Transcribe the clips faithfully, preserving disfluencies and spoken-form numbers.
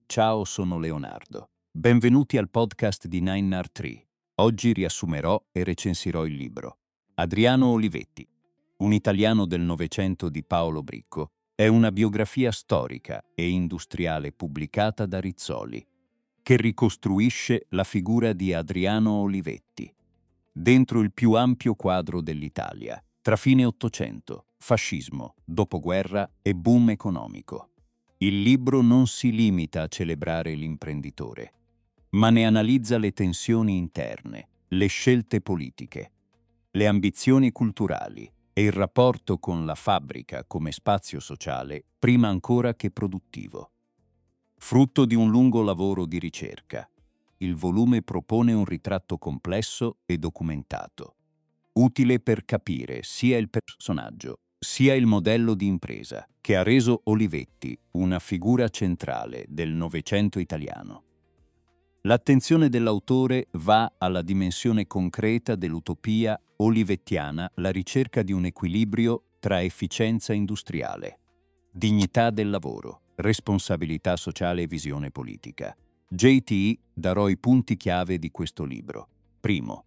Ciao, sono Leonardo. Benvenuti al podcast di Nine R Tree. Oggi riassumerò e recensirò il libro Adriano Olivetti, un italiano del Novecento di Paolo Bricco. È una biografia storica e industriale pubblicata da Rizzoli, che ricostruisce la figura di Adriano Olivetti dentro il più ampio quadro dell'Italia, tra fine Ottocento, fascismo, dopoguerra e boom economico. Il libro non si limita a celebrare l'imprenditore, ma ne analizza le tensioni interne, le scelte politiche, le ambizioni culturali e il rapporto con la fabbrica come spazio sociale, prima ancora che produttivo. Frutto di un lungo lavoro di ricerca, il volume propone un ritratto complesso e documentato, utile per capire sia il personaggio sia il modello di impresa che ha reso Olivetti una figura centrale del Novecento italiano. L'attenzione dell'autore va alla dimensione concreta dell'utopia olivettiana, la ricerca di un equilibrio tra efficienza industriale, dignità del lavoro, responsabilità sociale e visione politica. J T darò i punti chiave di questo libro. Primo,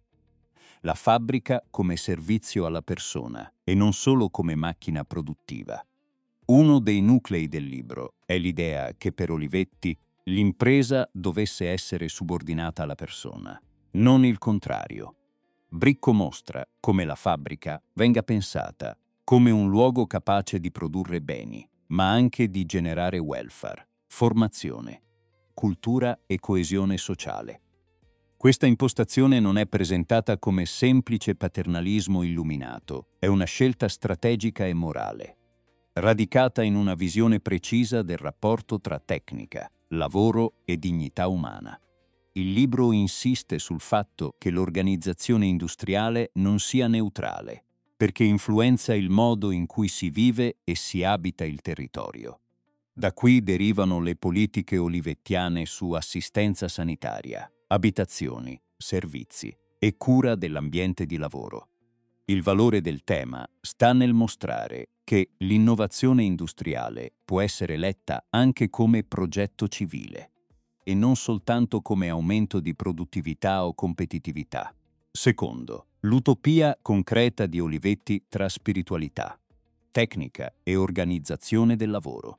la fabbrica come servizio alla persona e non solo come macchina produttiva. Uno dei nuclei del libro è l'idea che per Olivetti l'impresa dovesse essere subordinata alla persona, non il contrario. Bricco mostra come la fabbrica venga pensata come un luogo capace di produrre beni, ma anche di generare welfare, formazione, cultura e coesione sociale. Questa impostazione non è presentata come semplice paternalismo illuminato, è una scelta strategica e morale, radicata in una visione precisa del rapporto tra tecnica, lavoro e dignità umana. Il libro insiste sul fatto che l'organizzazione industriale non sia neutrale, perché influenza il modo in cui si vive e si abita il territorio. Da qui derivano le politiche olivettiane su assistenza sanitaria, abitazioni, servizi e cura dell'ambiente di lavoro. Il valore del tema sta nel mostrare che l'innovazione industriale può essere letta anche come progetto civile e non soltanto come aumento di produttività o competitività. Secondo, l'utopia concreta di Olivetti tra spiritualità, tecnica e organizzazione del lavoro.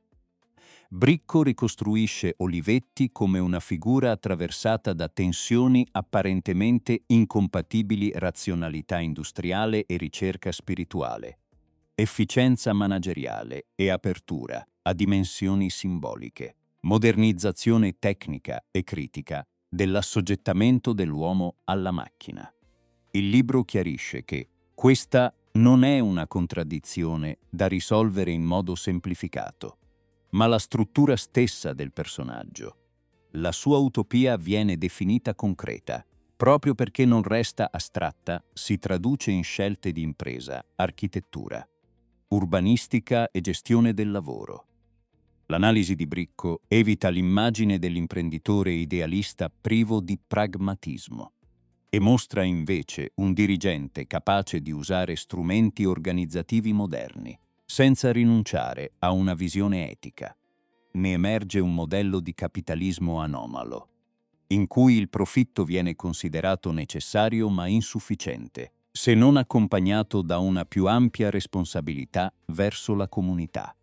Bricco ricostruisce Olivetti come una figura attraversata da tensioni apparentemente incompatibili: razionalità industriale e ricerca spirituale, efficienza manageriale e apertura a dimensioni simboliche, modernizzazione tecnica e critica dell'assoggettamento dell'uomo alla macchina. Il libro chiarisce che questa non è una contraddizione da risolvere in modo semplificato, ma la struttura stessa del personaggio. La sua utopia viene definita concreta, proprio perché non resta astratta, si traduce in scelte di impresa, architettura, urbanistica e gestione del lavoro. L'analisi di Bricco evita l'immagine dell'imprenditore idealista privo di pragmatismo e mostra invece un dirigente capace di usare strumenti organizzativi moderni, senza rinunciare a una visione etica. Ne emerge un modello di capitalismo anomalo, in cui il profitto viene considerato necessario ma insufficiente, se non accompagnato da una più ampia responsabilità verso la comunità.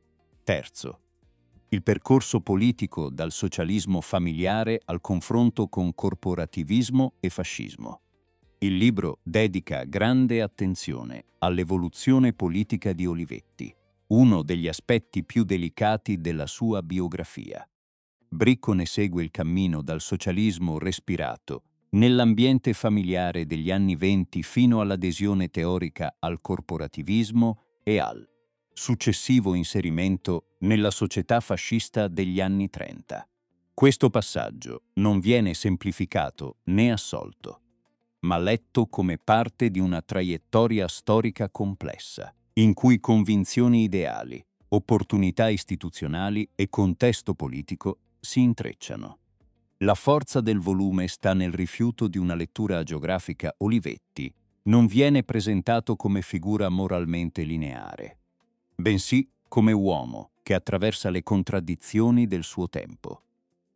Terzo, il percorso politico dal socialismo familiare al confronto con corporativismo e fascismo. Il libro dedica grande attenzione all'evoluzione politica di Olivetti, uno degli aspetti più delicati della sua biografia. Bricco ne segue il cammino dal socialismo respirato nell'ambiente familiare degli anni venti fino all'adesione teorica al corporativismo e al successivo inserimento nella società fascista degli anni trenta. Questo passaggio non viene semplificato né assolto, ma letto come parte di una traiettoria storica complessa, in cui convinzioni ideali, opportunità istituzionali e contesto politico si intrecciano. La forza del volume sta nel rifiuto di una lettura agiografica. Olivetti non viene presentato come figura moralmente lineare, bensì come uomo che attraversa le contraddizioni del suo tempo.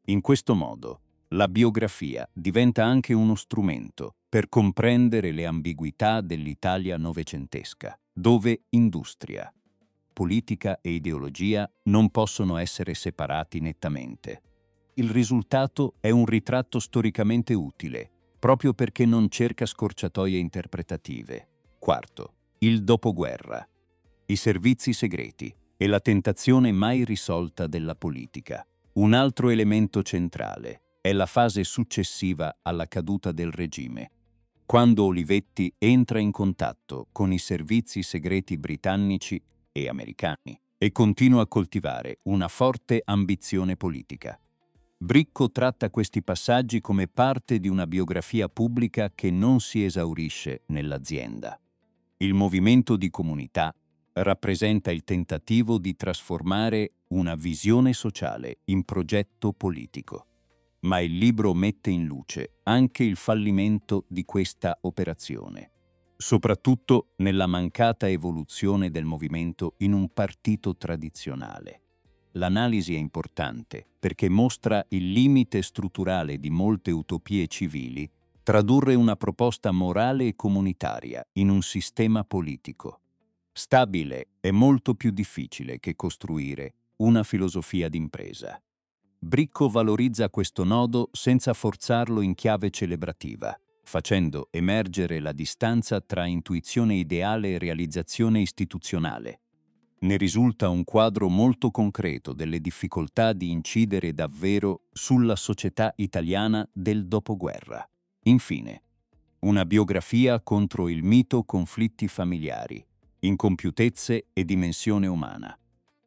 In questo modo, la biografia diventa anche uno strumento per comprendere le ambiguità dell'Italia novecentesca, dove industria, politica e ideologia non possono essere separati nettamente. Il risultato è un ritratto storicamente utile, proprio perché non cerca scorciatoie interpretative. Quarto, il dopoguerra, i servizi segreti e la tentazione mai risolta della politica. Un altro elemento centrale è la fase successiva alla caduta del regime, quando Olivetti entra in contatto con i servizi segreti britannici e americani e continua a coltivare una forte ambizione politica. Bricco tratta questi passaggi come parte di una biografia pubblica che non si esaurisce nell'azienda. Il movimento di comunità rappresenta il tentativo di trasformare una visione sociale in progetto politico. Ma il libro mette in luce anche il fallimento di questa operazione, soprattutto nella mancata evoluzione del movimento in un partito tradizionale. L'analisi è importante perché mostra il limite strutturale di molte utopie civili tradurre una proposta morale e comunitaria in un sistema politico stabile è molto più difficile che costruire una filosofia d'impresa. Bricco valorizza questo nodo senza forzarlo in chiave celebrativa, facendo emergere la distanza tra intuizione ideale e realizzazione istituzionale. Ne risulta un quadro molto concreto delle difficoltà di incidere davvero sulla società italiana del dopoguerra. Infine, una biografia contro il mito conflitti familiari, incompiutezze e dimensione umana.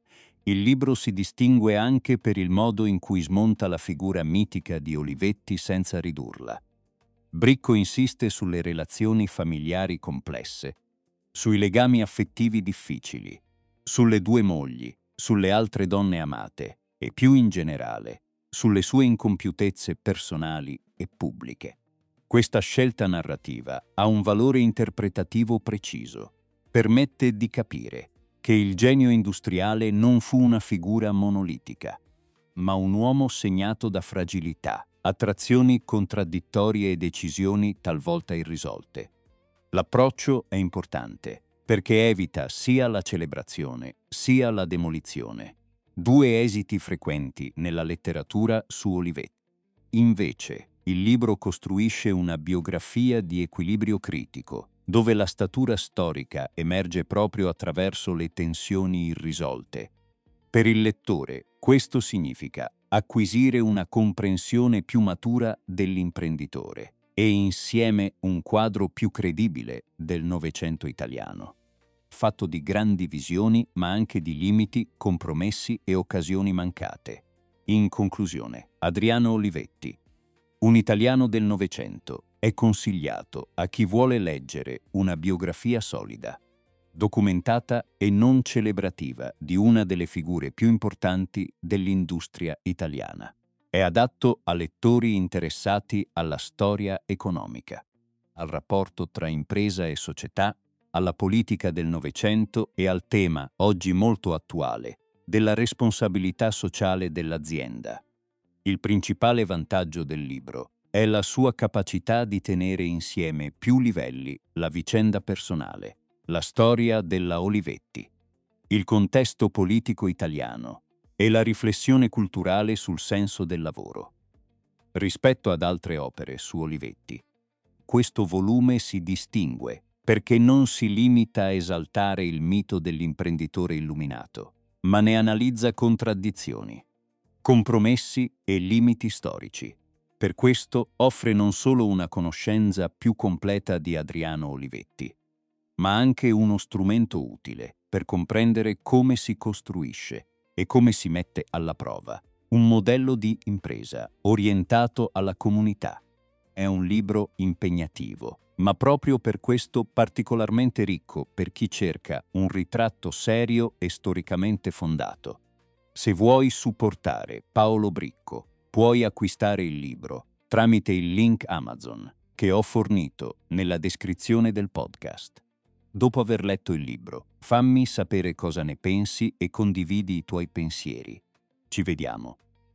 Il libro si distingue anche per il modo in cui smonta la figura mitica di Olivetti senza ridurla. Bricco insiste sulle relazioni familiari complesse, sui legami affettivi difficili, sulle due mogli, sulle altre donne amate e, più in generale, sulle sue incompiutezze personali e pubbliche. Questa scelta narrativa ha un valore interpretativo preciso. Permette di capire che il genio industriale non fu una figura monolitica, ma un uomo segnato da fragilità, attrazioni contraddittorie e decisioni talvolta irrisolte. L'approccio è importante perché evita sia la celebrazione sia la demolizione, due esiti frequenti nella letteratura su Olivetti. Invece, il libro costruisce una biografia di equilibrio critico, dove la statura storica emerge proprio attraverso le tensioni irrisolte. Per il lettore, questo significa acquisire una comprensione più matura dell'imprenditore e insieme un quadro più credibile del Novecento italiano, fatto di grandi visioni ma anche di limiti, compromessi e occasioni mancate. In conclusione, Adriano Olivetti, un italiano del Novecento, è consigliato a chi vuole leggere una biografia solida, documentata e non celebrativa di una delle figure più importanti dell'industria italiana. È adatto a lettori interessati alla storia economica, al rapporto tra impresa e società, alla politica del Novecento e al tema, oggi molto attuale, della responsabilità sociale dell'azienda. Il principale vantaggio del libro è la sua capacità di tenere insieme più livelli la vicenda personale, la storia della Olivetti, il contesto politico italiano e la riflessione culturale sul senso del lavoro. Rispetto ad altre opere su Olivetti, questo volume si distingue perché non si limita a esaltare il mito dell'imprenditore illuminato, ma ne analizza contraddizioni, compromessi e limiti storici. Per questo offre non solo una conoscenza più completa di Adriano Olivetti, ma anche uno strumento utile per comprendere come si costruisce e come si mette alla prova un modello di impresa orientato alla comunità. È un libro impegnativo, ma proprio per questo particolarmente ricco per chi cerca un ritratto serio e storicamente fondato. Se vuoi supportare Paolo Bricco, puoi acquistare il libro tramite il link Amazon che ho fornito nella descrizione del podcast. Dopo aver letto il libro, fammi sapere cosa ne pensi e condividi i tuoi pensieri. Ci vediamo